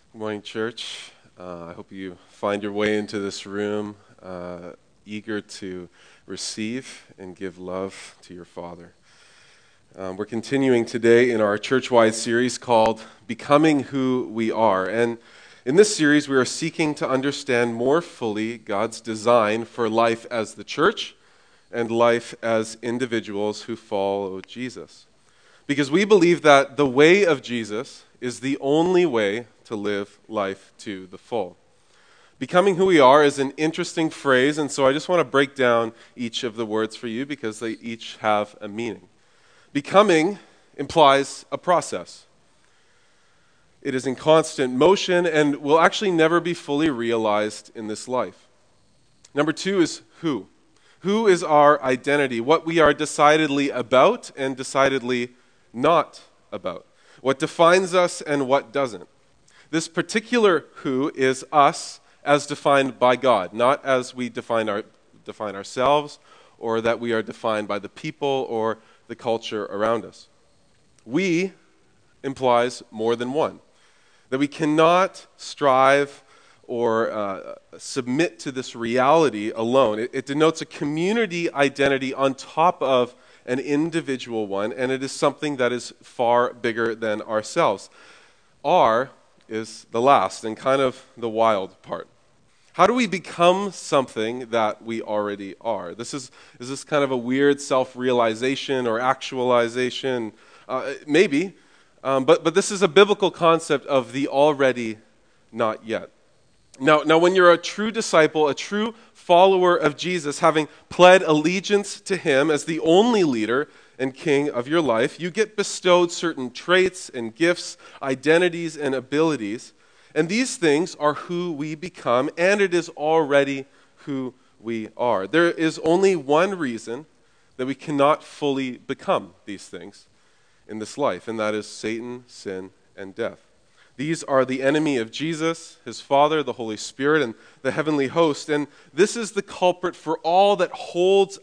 Good morning, church. I hope you find your way into this room eager to receive and give love to your Father. We're continuing today in our church-wide series called Becoming Who We Are. And in this series, we are seeking to understand more fully God's design for life as the church and life as individuals who follow Jesus. Because we believe that the way of Jesus is the only way to live life to the full. Becoming who we are is an interesting phrase, and so I just want to break down each of the words for you because they each have a meaning. Becoming implies a process. It is in constant motion and will actually never be fully realized in this life. Number two is who. Who is our identity, what we are decidedly about and decidedly not about, what defines us and what doesn't. This particular who is us as defined by God, not as we define ourselves or that we are defined by the people or the culture around us. We implies more than one, that we cannot strive or submit to this reality alone. It denotes a community identity on top of an individual one, and it is something that is far bigger than ourselves. R is the last and kind of the wild part. How do we become something that we already are? Is this kind of a weird self-realization or actualization? Maybe, but this is a biblical concept of the already, not yet. Now, when you're a true disciple, a true follower of Jesus, having pled allegiance to him as the only leader and king of your life, you get bestowed certain traits and gifts, identities and abilities. And these things are who we become, and it is already who we are. There is only one reason that we cannot fully become these things in this life, and that is Satan, sin, and death. These are the enemy of Jesus, his Father, the Holy Spirit, and the heavenly host. And this is the culprit for all that holds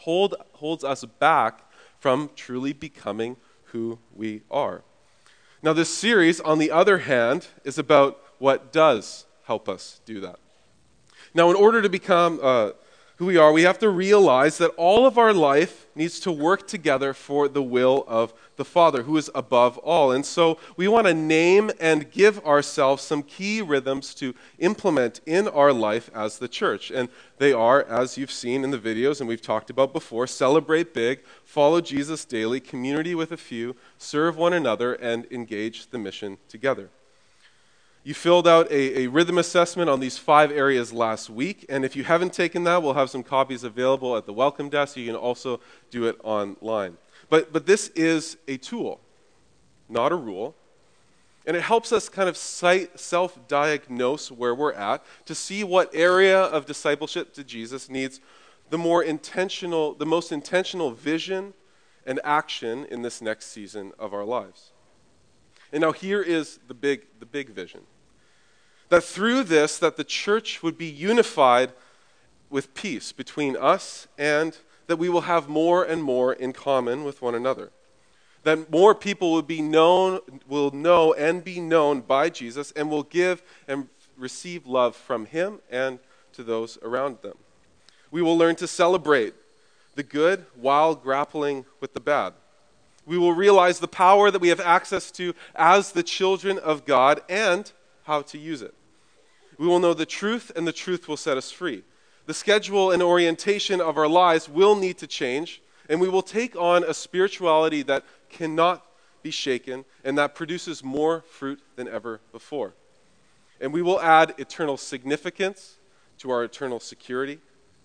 us back from truly becoming who we are. Now, this series, on the other hand, is about what does help us do that. Now, in order to become who we are, we have to realize that all of our life needs to work together for the will of the Father, who is above all. And so we want to name and give ourselves some key rhythms to implement in our life as the church. And they are, as you've seen in the videos and we've talked about before, celebrate big, follow Jesus daily, community with a few, serve one another, and engage the mission together. You filled out a rhythm assessment on these 5 areas last week, and if you haven't taken that, we'll have some copies available at the welcome desk. You can also do it online. But this is a tool, not a rule, and it helps us kind of self-diagnose where we're at to see what area of discipleship to Jesus needs the most intentional vision and action in this next season of our lives. And now here is the big vision. That through this, that the church would be unified with peace between us, and that we will have more and more in common with one another. That more people will know and be known by Jesus, and will give and receive love from him and to those around them. We will learn to celebrate the good while grappling with the bad. We will realize the power that we have access to as the children of God and how to use it. We will know the truth, and the truth will set us free. The schedule and orientation of our lives will need to change, and we will take on a spirituality that cannot be shaken and that produces more fruit than ever before. And we will add eternal significance to our eternal security.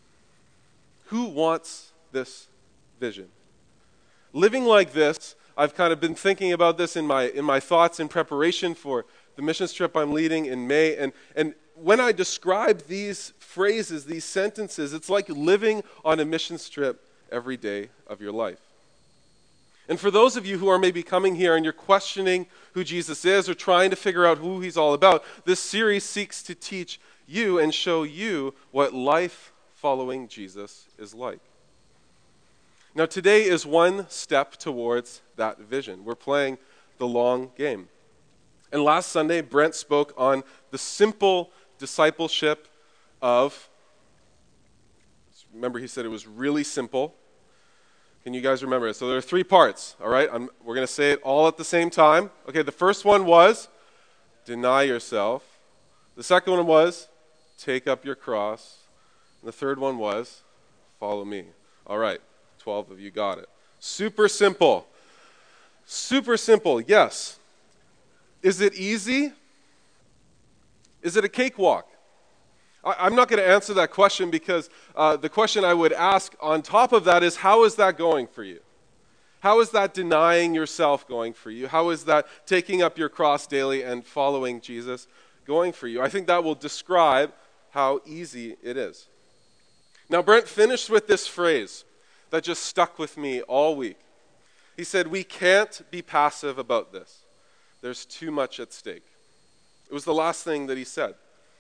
Who wants this vision? Living like this, I've kind of been thinking about this in my thoughts in preparation for the missions trip I'm leading in May. And when I describe these phrases, these sentences, it's like living on a missions trip every day of your life. And for those of you who are maybe coming here and you're questioning who Jesus is or trying to figure out who he's all about, this series seeks to teach you and show you what life following Jesus is like. Now, today is one step towards that vision. We're playing the long game. And last Sunday, Brent spoke on the simple discipleship of, remember he said it was really simple. Can you guys remember it? So there are 3 parts, all right? We're going to say it all at the same time. Okay, the first one was deny yourself. The second one was take up your cross. And the third one was follow me. All right, 12 of you got it. Super simple. Super simple, yes. Is it easy? Is it a cakewalk? I'm not going to answer that question because the question I would ask on top of that is, how is that going for you? How is that denying yourself going for you? How is that taking up your cross daily and following Jesus going for you? I think that will describe how easy it is. Now, Brent finished with this phrase that just stuck with me all week. He said, we can't be passive about this. There's too much at stake. It was the last thing that he said.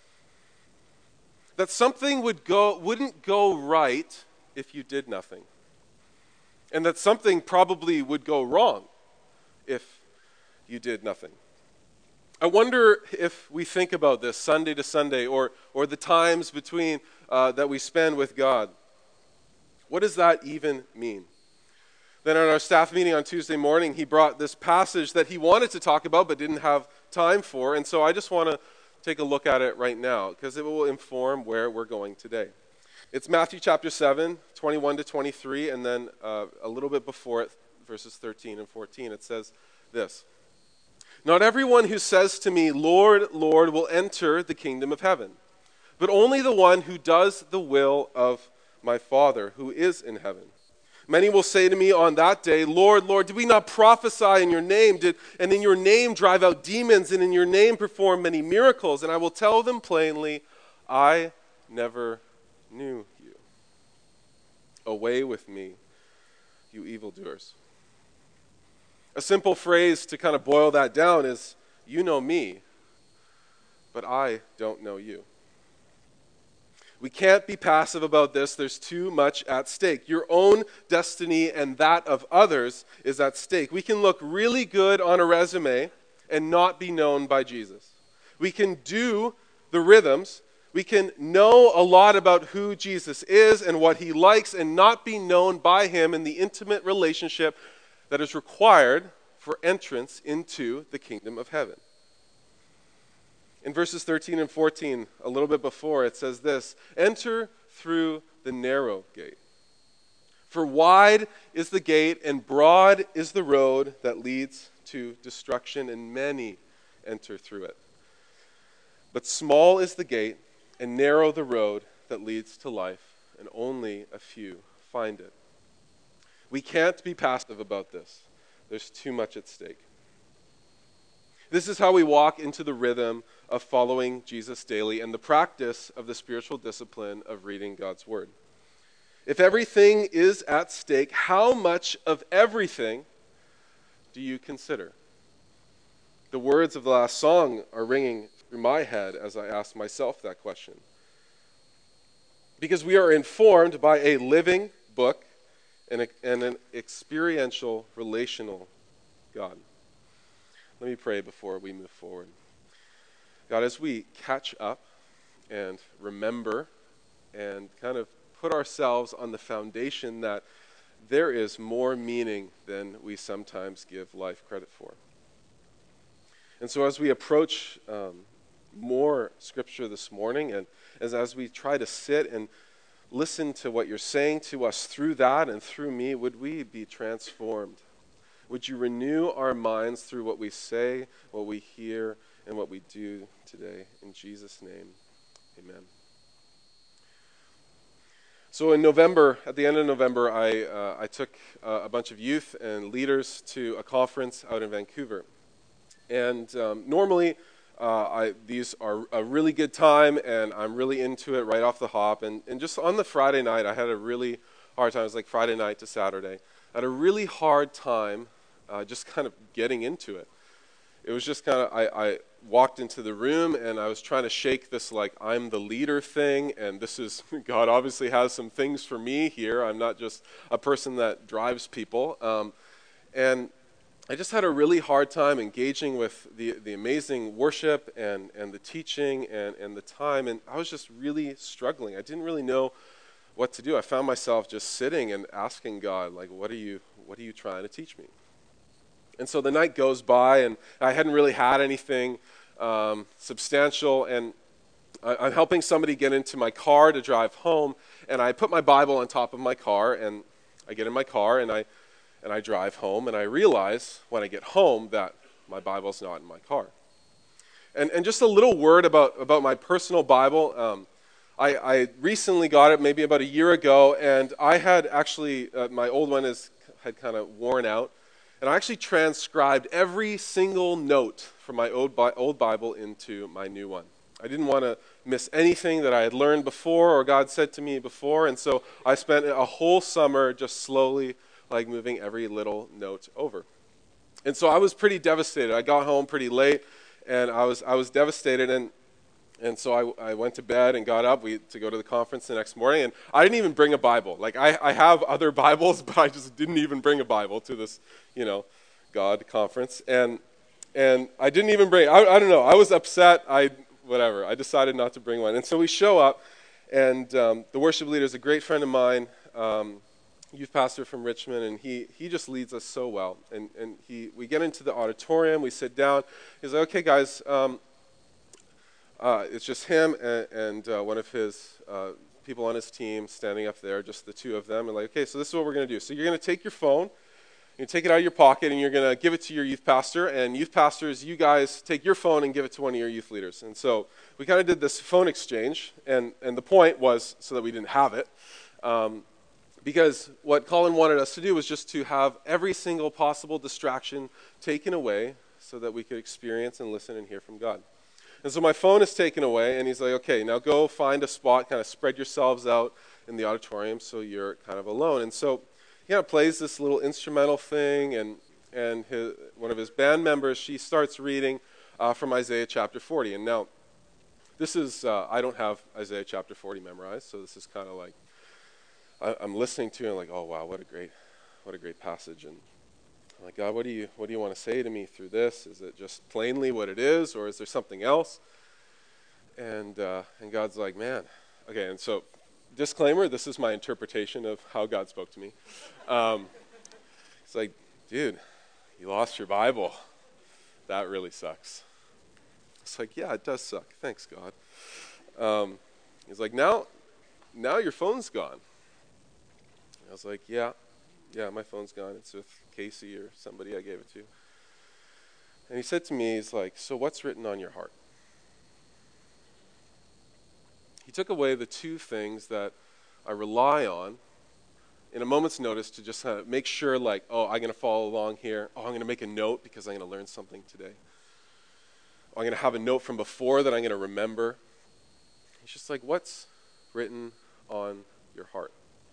That something wouldn't go right if you did nothing. And that something probably would go wrong if you did nothing. I wonder if we think about this Sunday to Sunday or the times between that we spend with God. What does that even mean? Then at our staff meeting on Tuesday morning, he brought this passage that he wanted to talk about but didn't have time for. And so I just want to take a look at it right now because it will inform where we're going today. It's Matthew chapter 7, 21 to 23, and then a little bit before it, verses 13 and 14. It says this: Not everyone who says to me, Lord, Lord, will enter the kingdom of heaven, but only the one who does the will of my Father who is in heaven. Many will say to me on that day, Lord, Lord, did we not prophesy in your name? And in your name drive out demons, and in your name perform many miracles? And I will tell them plainly, I never knew you. Away with me, you evildoers. A simple phrase to kind of boil that down is, you know me, but I don't know you. We can't be passive about this. There's too much at stake. Your own destiny and that of others is at stake. We can look really good on a resume and not be known by Jesus. We can do the rhythms. We can know a lot about who Jesus is and what he likes and not be known by him in the intimate relationship that is required for entrance into the kingdom of heaven. In verses 13 and 14, a little bit before, it says this: Enter through the narrow gate. For wide is the gate and broad is the road that leads to destruction, and many enter through it. But small is the gate and narrow the road that leads to life, and only a few find it. We can't be passive about this. There's too much at stake. This is how we walk into the rhythm of following Jesus daily and the practice of the spiritual discipline of reading God's word. If everything is at stake, how much of everything do you consider? The words of the last song are ringing through my head as I ask myself that question. Because we are informed by a living book and an experiential, relational God. Let me pray before we move forward. God, as we catch up and remember and kind of put ourselves on the foundation that there is more meaning than we sometimes give life credit for. And so as we approach more scripture this morning, and as we try to sit and listen to what you're saying to us through that and through me, would we be transformed? Would you renew our minds through what we say, what we hear, and what we do today? In Jesus' name, amen. So in November, at the end of November, I took a bunch of youth and leaders to a conference out in Vancouver. And normally, these are a really good time, and I'm really into it right off the hop. And just on the Friday night, I had a really hard time. It was like Friday night to Saturday. I had a really hard time just kind of getting into it. It was just kind of, I walked into the room, and I was trying to shake this, like, I'm the leader thing, and this is, God obviously has some things for me here. I'm not just a person that drives people. And I just had a really hard time engaging with the amazing worship and the teaching and the time, and I was just really struggling. I didn't really know what to do. I found myself just sitting and asking God, like, what are you trying to teach me? And so the night goes by, and I hadn't really had anything substantial, and I'm helping somebody get into my car to drive home, and I put my Bible on top of my car, and I get in my car, and I drive home, and I realize when I get home that my Bible's not in my car. And just a little word about my personal Bible. I recently got it, maybe about a year ago, and I had actually, my old one had kind of worn out, and I actually transcribed every single note from my old Bible into my new one. I didn't want to miss anything that I had learned before or God said to me before, and so I spent a whole summer just slowly like moving every little note over. And so I was pretty devastated. I got home pretty late, and I was devastated, and so I went to bed and got up to go to the conference the next morning, and I didn't even bring a Bible. Like, I have other Bibles, but I just didn't even bring a Bible to this, God conference. And I didn't even bring, I don't know, I was upset, I decided not to bring one. And so we show up, and the worship leader is a great friend of mine, youth pastor from Richmond, and he just leads us so well. And we get into the auditorium, we sit down, he's like, okay guys, it's just him and one of his people on his team standing up there, just the two of them, and like, okay, so this is what we're going to do. So you're going to take your phone, you take it out of your pocket, and you're going to give it to your youth pastor, and youth pastors, you guys take your phone and give it to one of your youth leaders. And so we kind of did this phone exchange, and the point was so that we didn't have it, because what Colin wanted us to do was just to have every single possible distraction taken away so that we could experience and listen and hear from God. And so my phone is taken away, and he's like, okay, now go find a spot, kind of spread yourselves out in the auditorium so you're kind of alone. And so he kind of plays this little instrumental thing, and one of his band members, she starts reading from Isaiah chapter 40. And now, this is, I don't have Isaiah chapter 40 memorized, so this is kind of like, I'm listening to it and like, oh wow, what a great passage. And I'm like, God, what do you want to say to me through this? Is it just plainly what it is, or is there something else? And God's like, man, okay. And so, disclaimer: this is my interpretation of how God spoke to me. It's like, dude, you lost your Bible. That really sucks. It's like, yeah, it does suck. Thanks, God. He's like, now your phone's gone. I was like, yeah, my phone's gone. It's with Casey or somebody I gave it to. And he said to me, he's like, so what's written on your heart? He took away the two things that I rely on in a moment's notice to just kind of make sure, like, oh, I'm going to follow along here. Oh, I'm going to make a note because I'm going to learn something today. Oh, I'm going to have a note from before that I'm going to remember. He's just like, what's written on your heart?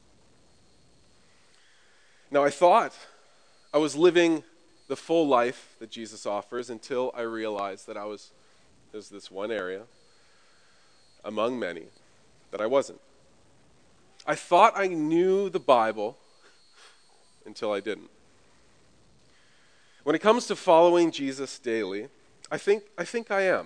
Now, I thought I was living the full life that Jesus offers until I realized that there's this one area among many that I wasn't. I thought I knew the Bible until I didn't. When it comes to following Jesus daily, I think I am.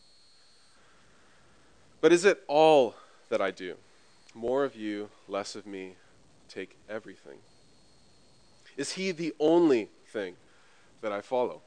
But is it all that I do? More of you, less of me, take everything. Is he the only thing that I follow?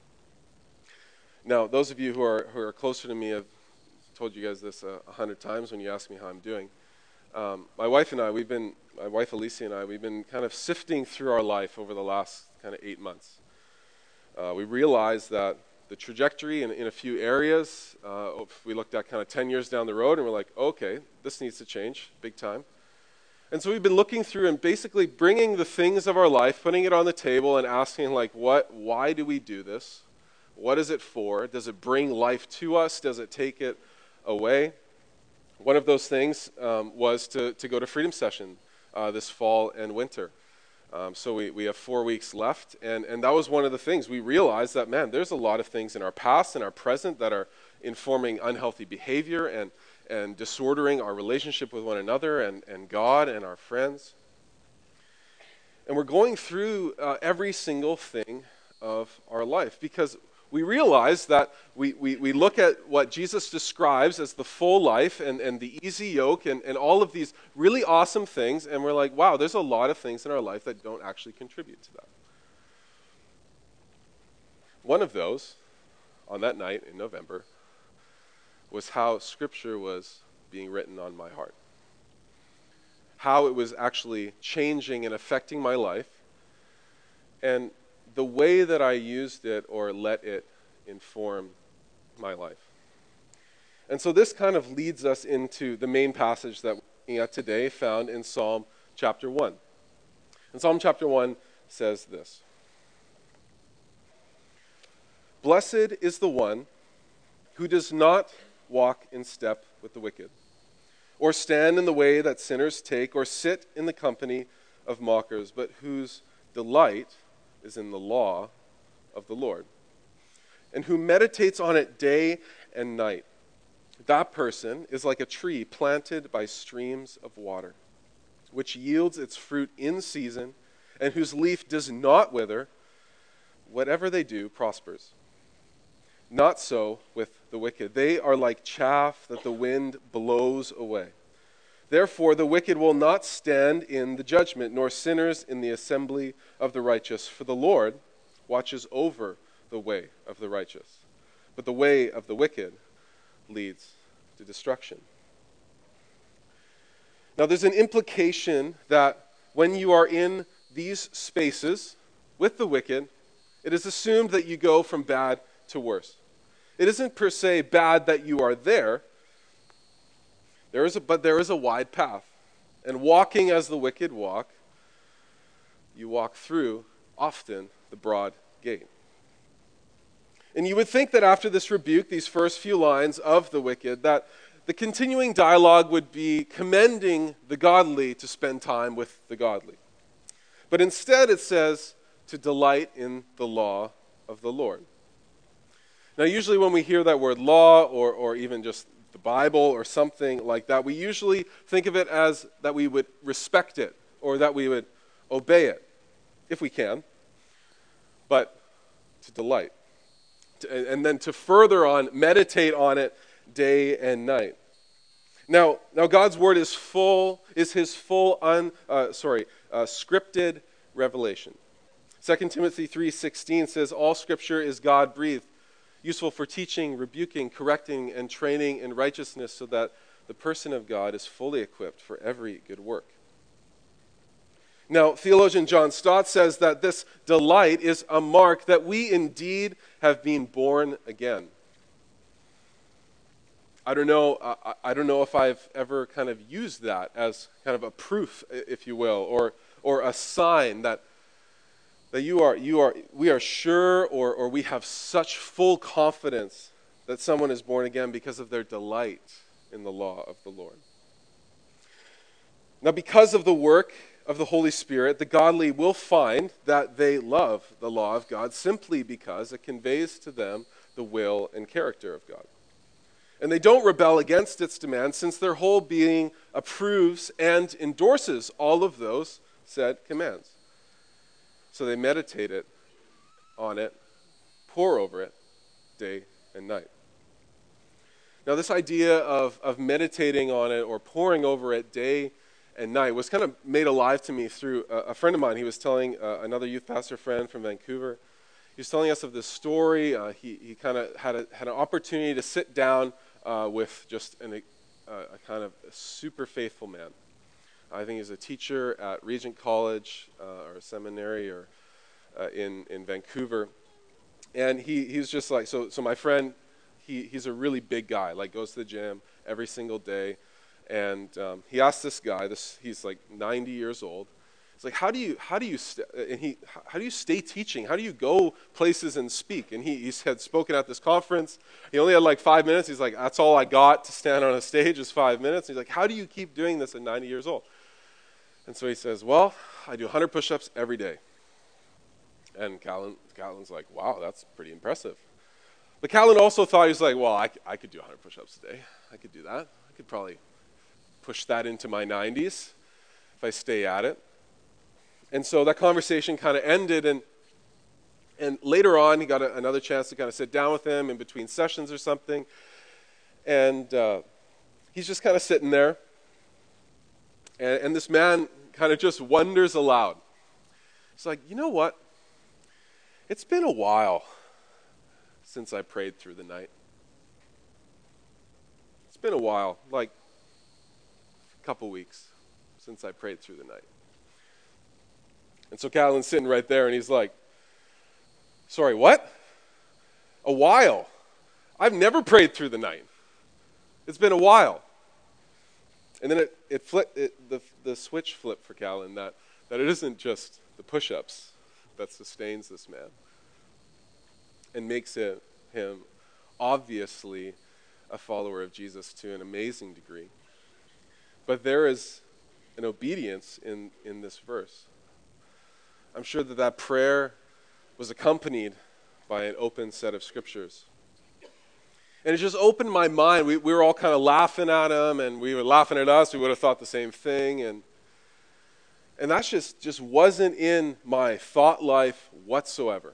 Now, those of you who are closer to me have told you guys this 100 times when you ask me how I'm doing. My wife Alicia and I, we've been kind of sifting through our life over the last kind of 8 months. We realized that the trajectory in a few areas, we looked at kind of 10 years down the road, and we're like, okay, this needs to change big time. And so we've been looking through and basically bringing the things of our life, putting it on the table and asking, like, why do we do this? What is it for? Does it bring life to us? Does it take it away? One of those things was to go to Freedom Session this fall and winter. So we have 4 weeks left, and that was one of the things. We realized that, man, there's a lot of things in our past and our present that are informing unhealthy behavior and disordering our relationship with one another and God and our friends. And we're going through every single thing of our life, because we realize that we look at what Jesus describes as the full life and the easy yoke and all of these really awesome things, and we're like, wow, there's a lot of things in our life that don't actually contribute to that. One of those, on that night in November, was how Scripture was being written on my heart. How it was actually changing and affecting my life, and the way that I used it or let it inform my life. And so this kind of leads us into the main passage that we're looking at today, found in Psalm chapter 1. And Psalm chapter 1 says this: "Blessed is the one who does not walk in step with the wicked, or stand in the way that sinners take, or sit in the company of mockers, but whose delight is in the law of the Lord, and who meditates on it day and night. That person is like a tree planted by streams of water, which yields its fruit in season, and whose leaf does not wither. Whatever they do prospers. Not so with the wicked. They are like chaff that the wind blows away. Therefore, the wicked will not stand in the judgment, nor sinners in the assembly of the righteous. For the Lord watches over the way of the righteous, but the way of the wicked leads to destruction." Now, there's an implication that when you are in these spaces with the wicked, it is assumed that you go from bad to worse. It isn't per se bad that you are there. But there is a wide path. And walking as the wicked walk, you walk through, often, the broad gate. And you would think that after this rebuke, these first few lines of the wicked, that the continuing dialogue would be commending the godly to spend time with the godly. But instead it says to delight in the law of the Lord. Now, usually when we hear that word law, or even just the Bible or something like that, we usually think of it as that we would respect it or that we would obey it, if we can, but to delight. And then to further on, meditate on it day and night. Now God's word is his full scripted revelation. 2 Timothy 3:16 says, "All scripture is God-breathed, useful for teaching, rebuking, correcting, and training in righteousness, so that the person of God is fully equipped for every good work." Now, theologian John Stott says that this delight is a mark that we indeed have been born again. I don't know if I've ever kind of used that as kind of a proof, if you will, or a sign that we are sure, or we have such full confidence that someone is born again because of their delight in the law of the Lord. Now, because of the work of the Holy Spirit, the godly will find that they love the law of God simply because it conveys to them the will and character of God. And they don't rebel against its demands, since their whole being approves and endorses all of those said commands. So they meditate on it, pore over it, day and night. Now, this idea of meditating on it or poring over it day and night was kind of made alive to me through a friend of mine. He was telling another youth pastor friend from Vancouver. He was telling us of this story. He kind of had an opportunity to sit down with just a kind of super faithful man. I think he's a teacher at Regent College or a seminary or in Vancouver. And he's just like, so my friend, he's a really big guy, like goes to the gym every single day. And he asked this guy, he's like 90 years old. It's like, how do you stay teaching? How do you go places and speak? And he had spoken at this conference. He only had like 5 minutes. He's like, that's all I got to stand on a stage is 5 minutes. He's like, how do you keep doing this at 90 years old? And so he says, well, I do 100 push-ups every day. And Callan's like, wow, that's pretty impressive. But Callan also thought, he was like, well, I could do 100 push-ups a day. I could do that. I could probably push that into my 90s if I stay at it. And so that conversation kind of ended, and And later on, he got another chance to kind of sit down with him in between sessions or something. And he's just kind of sitting there. And this man kind of just wonders aloud. He's like, you know what? It's been a while since I prayed through the night. It's been a while, like a couple weeks since I prayed through the night. And so Callan's sitting right there, and he's like, sorry, what? A while? I've never prayed through the night. It's been a while. And then the switch flipped for Callan that it isn't just the push-ups that sustains this man and makes him obviously a follower of Jesus to an amazing degree. But there is an obedience in this verse. I'm sure that prayer was accompanied by an open set of scriptures. And it just opened my mind. We were all kind of laughing at him, and we were laughing at us. We would have thought the same thing. And that just wasn't in my thought life whatsoever.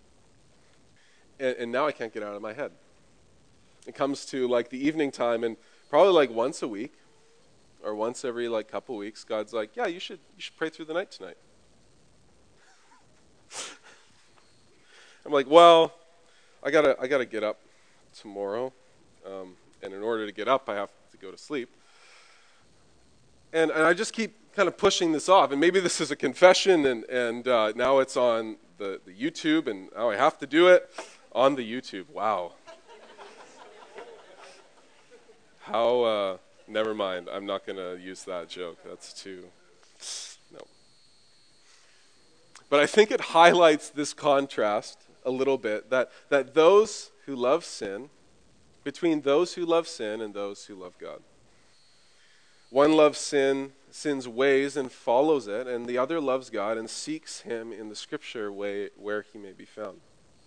And now I can't get it out of my head. It comes to like the evening time, and probably like once a week or once every like couple weeks, God's like, yeah, you should pray through the night tonight. I'm like, well, I gotta get up tomorrow, and in order to get up, I have to go to sleep. And I just keep kind of pushing this off. And maybe this is a confession, and now it's on the YouTube, and now I have to do it on the YouTube. Wow. How, never mind. I'm not going to use that joke. That's too, no. But I think it highlights this contrast a little bit, that those who love sin, between those who love sin and those who love God. One loves sin's ways and follows it, and the other loves God and seeks him in the scripture way where he may be found.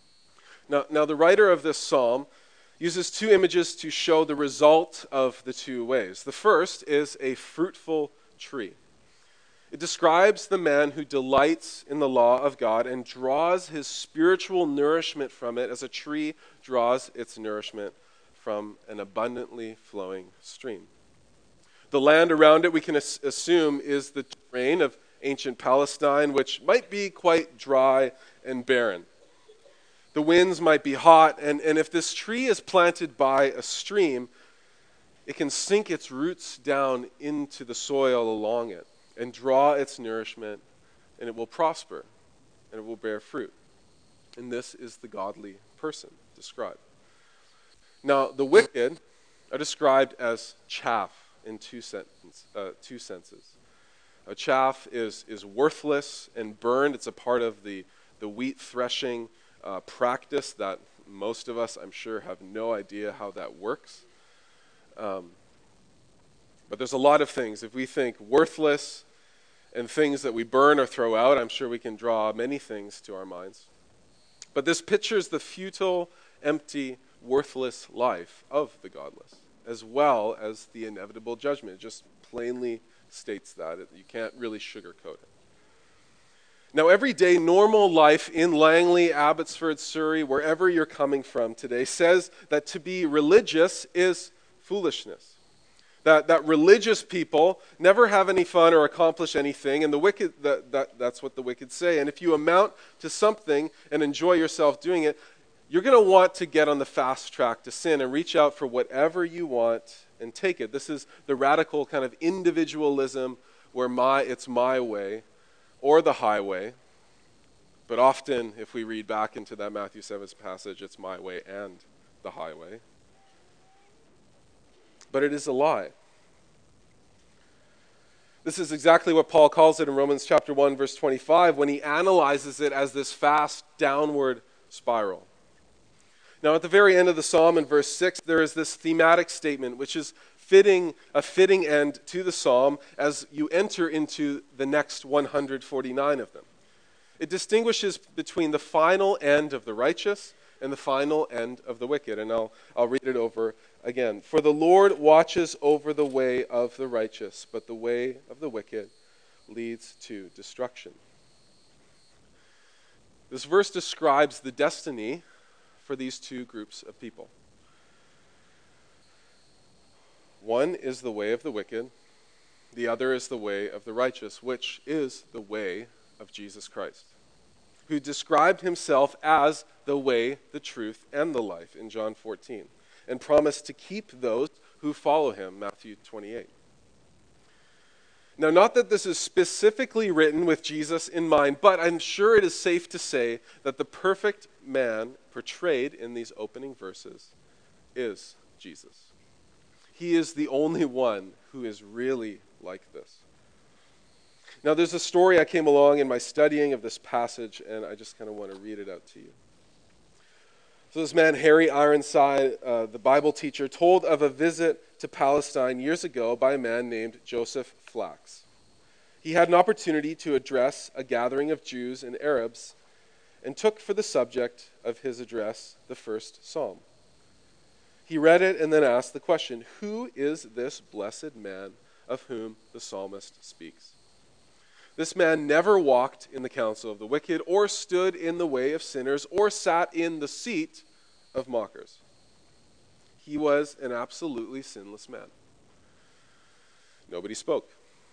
Now the writer of this psalm uses two images to show the result of the two ways. The first is a fruitful tree. It describes the man who delights in the law of God and draws his spiritual nourishment from it as a tree draws its nourishment from an abundantly flowing stream. The land around it, we can assume, is the terrain of ancient Palestine, which might be quite dry and barren. The winds might be hot, and if this tree is planted by a stream, it can sink its roots down into the soil along it and draw its nourishment, and it will prosper, and it will bear fruit. And this is the godly person described. Now, the wicked are described as chaff in two senses. Chaff is worthless and burned. It's a part of the wheat threshing practice that most of us, I'm sure, have no idea how that works. But there's a lot of things. If we think worthless and things that we burn or throw out, I'm sure we can draw many things to our minds. But this pictures the futile, empty, worthless life of the godless, as well as the inevitable judgment. It just plainly states that. You can't really sugarcoat it. Now, everyday normal life in Langley, Abbotsford, Surrey, wherever you're coming from today, says that to be religious is foolishness. That religious people never have any fun or accomplish anything, and the wicked that's what the wicked say. And if you amount to something and enjoy yourself doing it, you're going to want to get on the fast track to sin and reach out for whatever you want and take it. This is the radical kind of individualism where it's my way or the highway. But often, if we read back into that Matthew 7 passage, it's my way and the highway. But it is a lie. This is exactly what Paul calls it in Romans chapter 1, verse 25, when he analyzes it as this fast downward spiral. Now, at the very end of the psalm in verse 6, there is this thematic statement, which is a fitting end to the psalm as you enter into the next 149 of them. It distinguishes between the final end of the righteous and the final end of the wicked. And I'll read it over again. For the Lord watches over the way of the righteous, but the way of the wicked leads to destruction. This verse describes the destiny for these two groups of people. One is the way of the wicked, the other is the way of the righteous, which is the way of Jesus Christ, who described himself as the way, the truth, and the life in John 14, and promised to keep those who follow him, Matthew 28. Now, not that this is specifically written with Jesus in mind, but I'm sure it is safe to say that the perfect man portrayed in these opening verses is Jesus. He is the only one who is really like this. Now, there's a story I came along in my studying of this passage, and I just kind of want to read it out to you. So this man, Harry Ironside, the Bible teacher, told of a visit to Palestine years ago by a man named Joseph Flax. He had an opportunity to address a gathering of Jews and Arabs and took for the subject of his address the first psalm. He read it and then asked the question, who is this blessed man of whom the psalmist speaks? This man never walked in the counsel of the wicked, or stood in the way of sinners, or sat in the seat of mockers. He was an absolutely sinless man. Nobody spoke.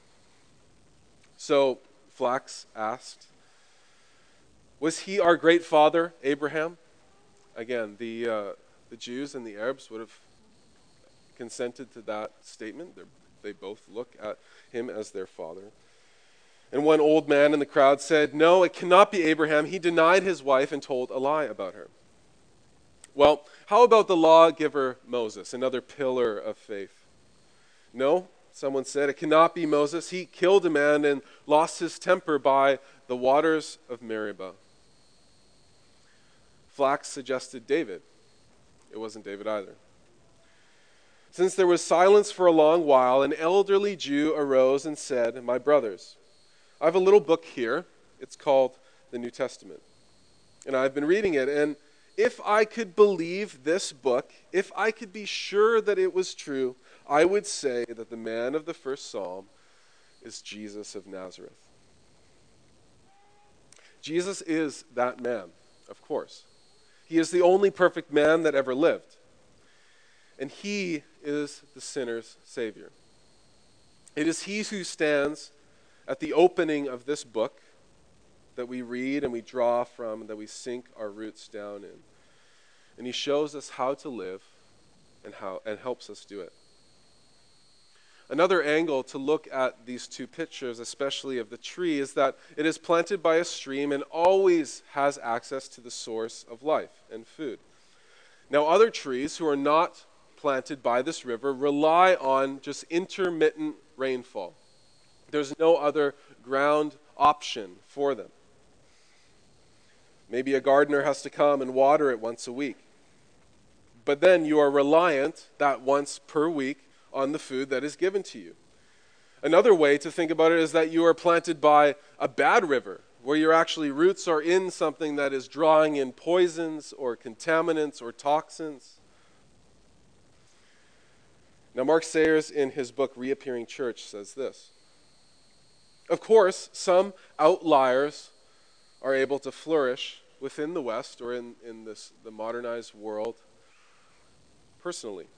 So Flax asked, was he our great father, Abraham? Again, the Jews and the Arabs would have consented to that statement. They both look at him as their father. And one old man in the crowd said, no, it cannot be Abraham. He denied his wife and told a lie about her. Well, how about the lawgiver Moses, another pillar of faith? No, someone said, it cannot be Moses. He killed a man and lost his temper by the waters of Meribah. Flax suggested David. It wasn't David either. Since there was silence for a long while, an elderly Jew arose and said, my brothers, I have a little book here. It's called the New Testament. And I've been reading it. And if I could believe this book, if I could be sure that it was true, I would say that the man of the first psalm is Jesus of Nazareth. Jesus is that man, of course. He is the only perfect man that ever lived. And he is the sinner's Savior. It is he who stands at the opening of this book that we read and we draw from and that we sink our roots down in. And he shows us how to live and helps us do it. Another angle to look at these two pictures, especially of the tree, is that it is planted by a stream and always has access to the source of life and food. Now, other trees who are not planted by this river rely on just intermittent rainfall. There's no other ground option for them. Maybe a gardener has to come and water it once a week. But then you are reliant that once per week on the food that is given to you. Another way to think about it is that you are planted by a bad river, where your actually roots are in something that is drawing in poisons or contaminants or toxins. Now, Mark Sayers, in his book Reappearing Church, says this. Of course, some outliers are able to flourish within the West or in the modernized world personally.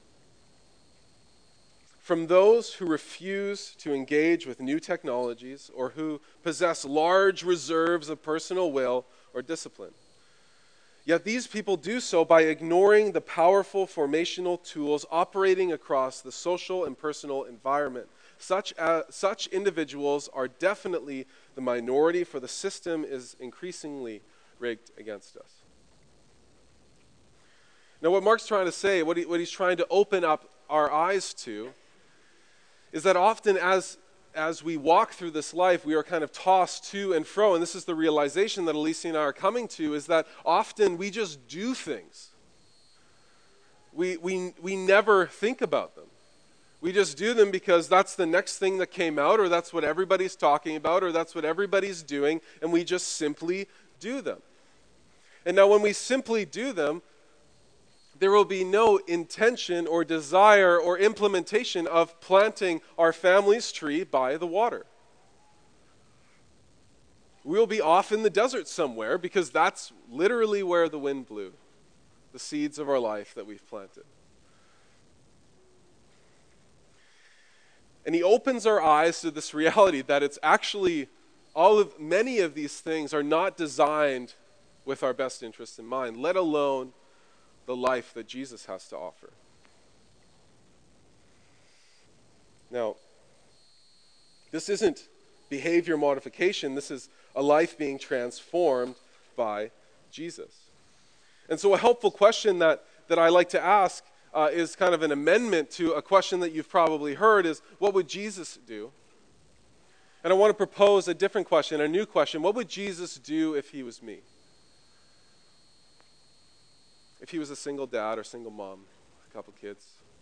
From those who refuse to engage with new technologies or who possess large reserves of personal will or discipline. Yet these people do so by ignoring the powerful formational tools operating across the social and personal environment. Such individuals are definitely the minority, for the system is increasingly rigged against us. Now, what Mark's trying to say, what he's trying to open up our eyes to, is that often as we walk through this life, we are kind of tossed to and fro, and this is the realization that Alicia and I are coming to, is that often we just do things. We never think about them. We just do them because that's the next thing that came out, or that's what everybody's talking about, or that's what everybody's doing, and we just simply do them. And now when we simply do them, there will be no intention or desire or implementation of planting our family's tree by the water. We will be off in the desert somewhere because that's literally where the wind blew, the seeds of our life that we've planted. And he opens our eyes to this reality that it's actually many of these things are not designed with our best interests in mind, let alone the life that Jesus has to offer. Now, this isn't behavior modification. This is a life being transformed by Jesus. And so a helpful question that I like to ask is kind of an amendment to a question that you've probably heard is, what would Jesus do? And I want to propose a different question, a new question. What would Jesus do if he was me? If he was a single dad or single mom, a couple kids?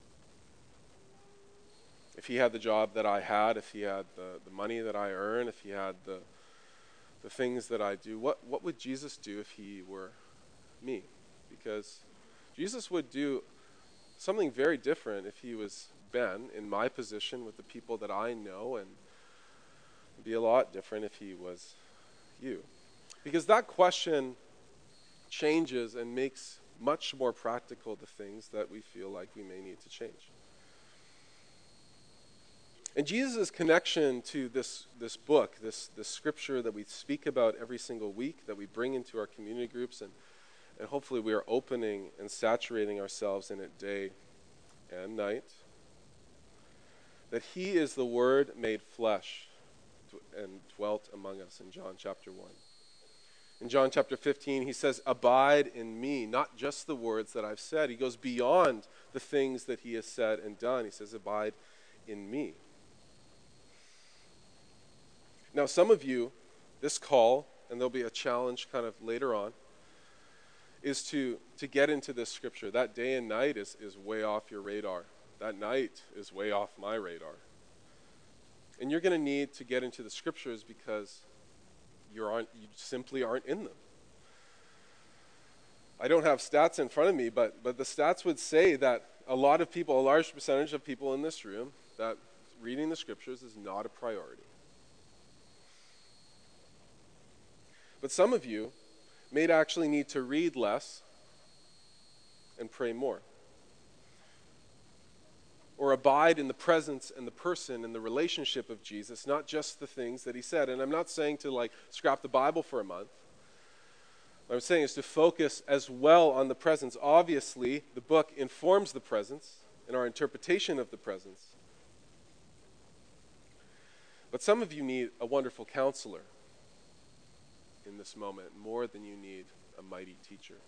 If he had the job that I had, if he had the money that I earn, if he had the things that I do, what would Jesus do if he were me? Because Jesus would do something very different if he was Ben in my position with the people that I know, and it'd be a lot different if he was you. Because that question changes and makes much more practical the things that we feel like we may need to change. And Jesus' connection to this book, this scripture that we speak about every single week, that we bring into our community groups, and hopefully we are opening and saturating ourselves in it day and night, that he is the Word made flesh and dwelt among us in John chapter 1. In John chapter 15, he says, "Abide in me," not just the words that I've said. He goes beyond the things that he has said and done. He says, "Abide in me." Now, some of you, this call, and there'll be a challenge kind of later on, is to get into this scripture. That day and night is way off your radar. That night is way off my radar. And you're going to need to get into the scriptures because you simply aren't in them. I don't have stats in front of me, but the stats would say that a large percentage of people in this room, that reading the scriptures is not a priority. But some of you may actually need to read less and pray more. Or abide in the presence and the person and the relationship of Jesus, not just the things that he said. And I'm not saying to scrap the Bible for a month. What I'm saying is to focus as well on the presence. Obviously, the book informs the presence and our interpretation of the presence. But some of you need a wonderful counselor in this moment, more than you need a mighty teacher.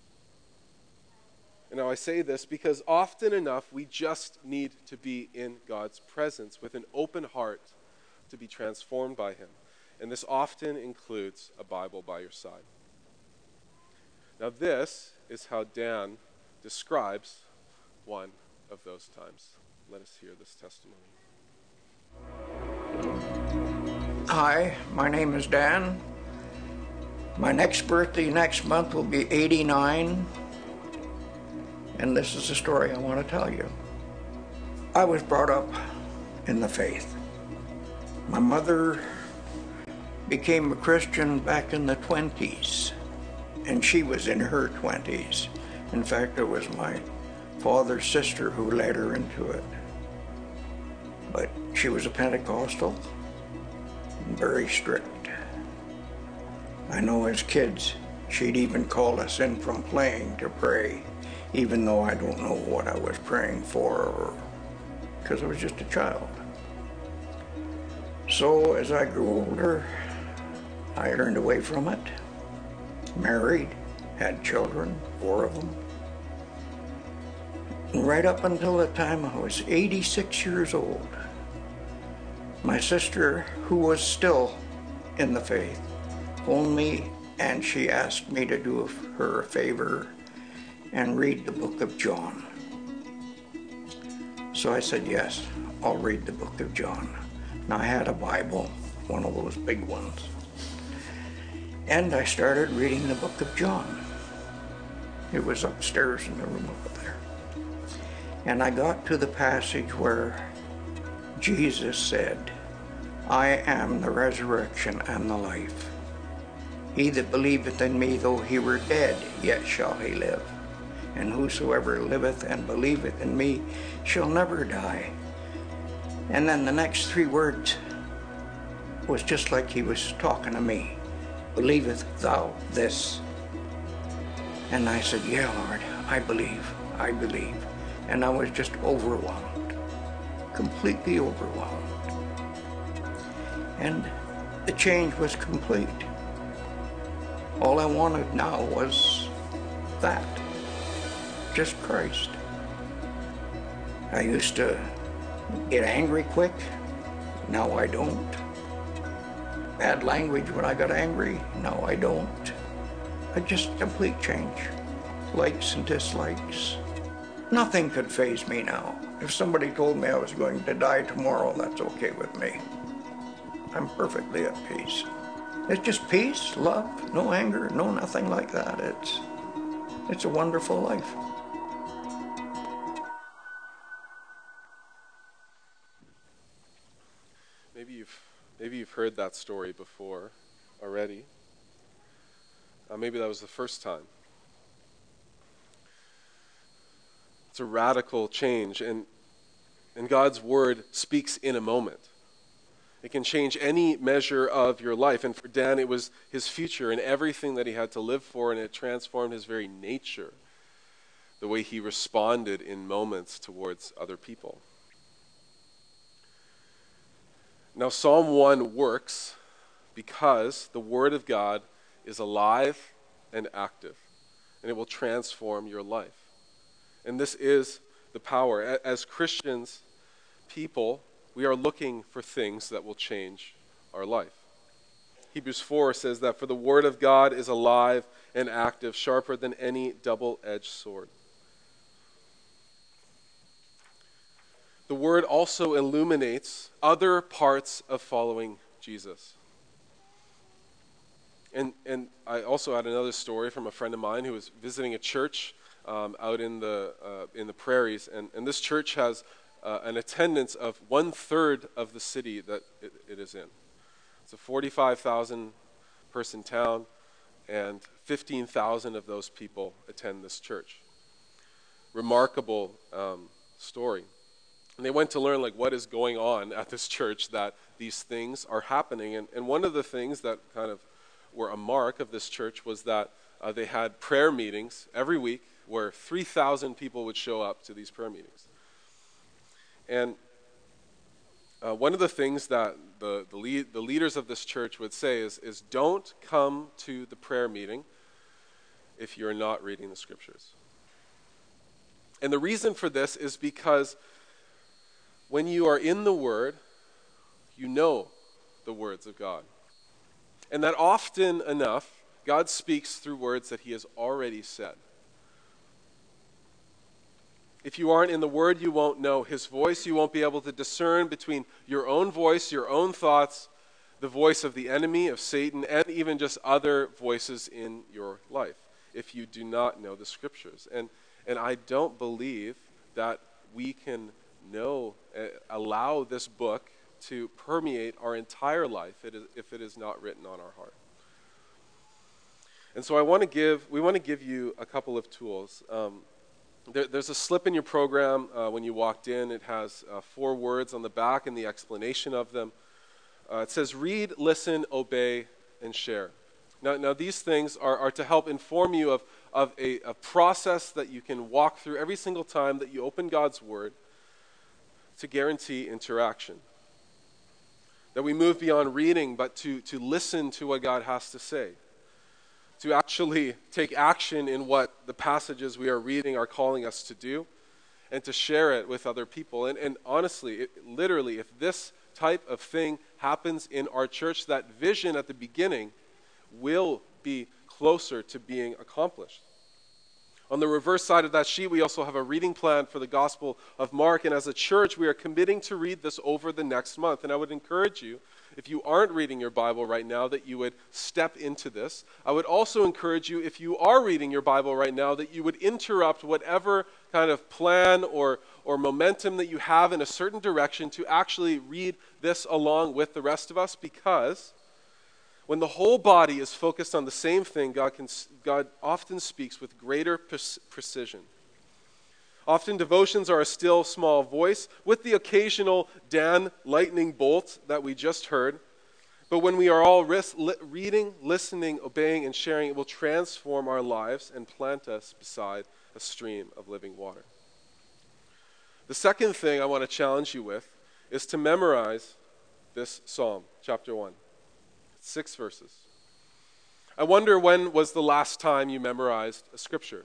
And now I say this because often enough we just need to be in God's presence with an open heart to be transformed by him. And this often includes a Bible by your side. Now this is how Dan describes one of those times. Let us hear this testimony. Hi, my name is Dan. My next birthday next month will be 89, and this is the story I want to tell you. I was brought up in the faith. My mother became a Christian back in the 20s, and she was in her 20s. In fact, it was my father's sister who led her into it. But she was a Pentecostal and very strict. I know as kids, she'd even call us in from playing to pray, even though I don't know what I was praying for, because I was just a child. So as I grew older, I turned away from it, married, had children, 4 of them. And right up until the time I was 86 years old, my sister, who was still in the faith, phoned me and she asked me to do her a favor and read the book of John. So I said, yes, I'll read the book of John. Now I had a Bible, one of those big ones. And I started reading the book of John. It was upstairs in the room over there. And I got to the passage where Jesus said, "I am the resurrection and the life. He that believeth in me, though he were dead, yet shall he live. And whosoever liveth and believeth in me shall never die. And then the next 3 words was just like he was talking to me. Believeth thou this? And I said, yeah, Lord, I believe. And I was just overwhelmed, completely overwhelmed. And the change was complete. All I wanted now was that, just Christ. I used to get angry quick. Now I don't. Bad language when I got angry. Now I don't. Just complete change. Likes and dislikes. Nothing could faze me now. If somebody told me I was going to die tomorrow, that's okay with me. I'm perfectly at peace. It's just peace, love, no anger, no nothing like that. It's a wonderful life. Maybe you've heard that story before already. Maybe that was the first time. It's a radical change, and God's word speaks in a moment. It can change any measure of your life. And for Dan, it was his future and everything that he had to live for, and it transformed his very nature, the way he responded in moments towards other people. Now, Psalm 1 works because the Word of God is alive and active, and it will transform your life. And this is the power. As Christians, people, we are looking for things that will change our life. Hebrews 4 says that for the Word of God is alive and active, sharper than any double-edged sword. The Word also illuminates other parts of following Jesus. And I also had another story from a friend of mine who was visiting a church out in the prairies, and this church has an attendance of 1/3 of the city that it is in. It's a 45,000 person town, and 15,000 of those people attend this church. Remarkable story. And they went to learn what is going on at this church, that these things are happening. And one of the things that kind of were a mark of this church was that they had prayer meetings every week where 3,000 people would show up to these prayer meetings. And one of the things that the leaders of this church would say is don't come to the prayer meeting if you're not reading the scriptures. And the reason for this is because when you are in the Word, you know the words of God. And that often enough, God speaks through words that he has already said. If you aren't in the Word, you won't know his voice. You won't be able to discern between your own voice, your own thoughts, the voice of the enemy, of Satan, and even just other voices in your life, if you do not know the scriptures. And I don't believe that we can allow this book to permeate our entire life if it is not written on our heart. And so we want to give you a couple of tools. There's a slip in your program when you walked in. It has 4 words on the back and the explanation of them. It says, read, listen, obey, and share. Now these things are to help inform you of a process that you can walk through every single time that you open God's Word to guarantee interaction. That we move beyond reading, but to listen to what God has to say. To actually take action in what the passages we are reading are calling us to do, and to share it with other people. And honestly, literally, if this type of thing happens in our church, that vision at the beginning will be closer to being accomplished. On the reverse side of that sheet, we also have a reading plan for the Gospel of Mark, and as a church, we are committing to read this over the next month. And I would encourage you, if you aren't reading your Bible right now, that you would step into this. I would also encourage you, if you are reading your Bible right now, that you would interrupt whatever kind of plan or momentum that you have in a certain direction to actually read this along with the rest of us, because When the whole body is focused on the same thing, God often speaks with greater precision. Often devotions are a still small voice with the occasional Dan lightning bolt that we just heard. But when we are all reading, listening, obeying, and sharing, it will transform our lives and plant us beside a stream of living water. The second thing I want to challenge you with is to memorize this Psalm, chapter 1. 6 verses. I wonder, when was the last time you memorized a scripture?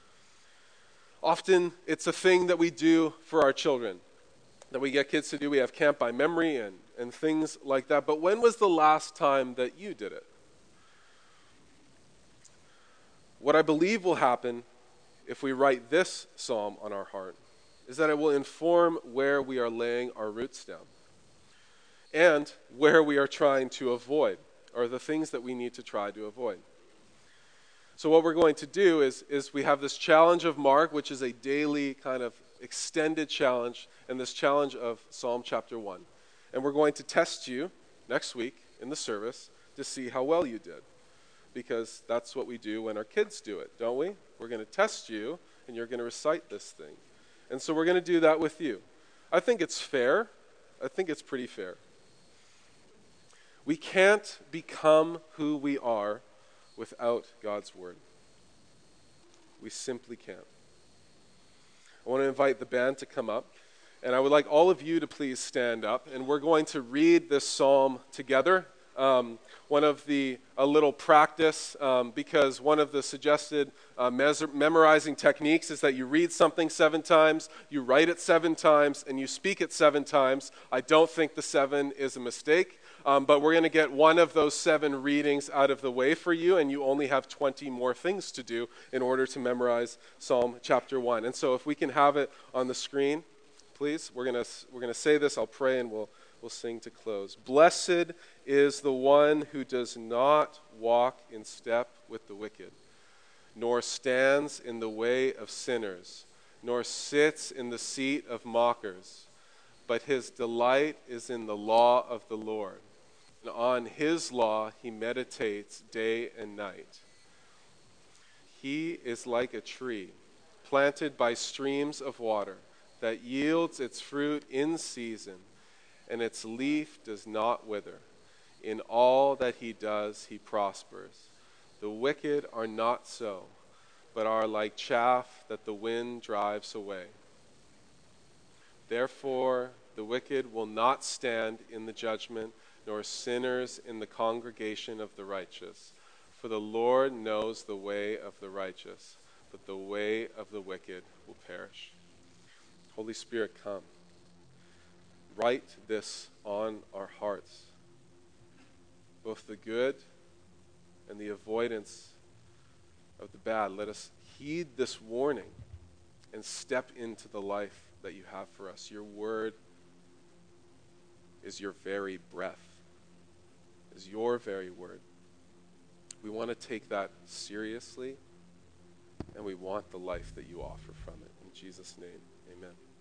Often it's a thing that we do for our children, that we get kids to do. We have camp by memory and things like that. But when was the last time that you did it? What I believe will happen if we write this psalm on our heart is that it will inform where we are laying our roots down and where we are trying to avoid, or the things that we need to try to avoid. So what we're going to do is we have this challenge of Mark, which is a daily kind of extended challenge, and this challenge of Psalm chapter 1. And we're going to test you next week in the service to see how well you did. Because that's what we do when our kids do it, don't we? We're going to test you, and you're going to recite this thing. And so we're going to do that with you. I think it's fair. I think it's pretty fair. We can't become who we are without God's word. We simply can't. I want to invite the band to come up, and I would like all of you to please stand up, and we're going to read this psalm together. A little practice, because one of the suggested memorizing techniques is that you read something 7 times, you write it 7 times, and you speak it 7 times. I don't think the 7 is a mistake, but we're going to get one of those 7 readings out of the way for you, and you only have 20 more things to do in order to memorize Psalm chapter 1. And so if we can have it on the screen, please. We're going to say this, I'll pray, and we'll sing to close. Blessed is the one who does not walk in step with the wicked, nor stands in the way of sinners, nor sits in the seat of mockers. But his delight is in the law of the Lord, and on his law he meditates day and night. He is like a tree planted by streams of water that yields its fruit in season, and its leaf does not wither. In all that he does, he prospers. The wicked are not so, but are like chaff that the wind drives away. Therefore, the wicked will not stand in the judgment, nor sinners in the congregation of the righteous. For the Lord knows the way of the righteous, but the way of the wicked will perish. Holy Spirit, come. Write this on our hearts, both the good and the avoidance of the bad. Let us heed this warning and step into the life that you have for us. Your word is your very breath, is your very word. We want to take that seriously, and we want the life that you offer from it. In Jesus' name, amen.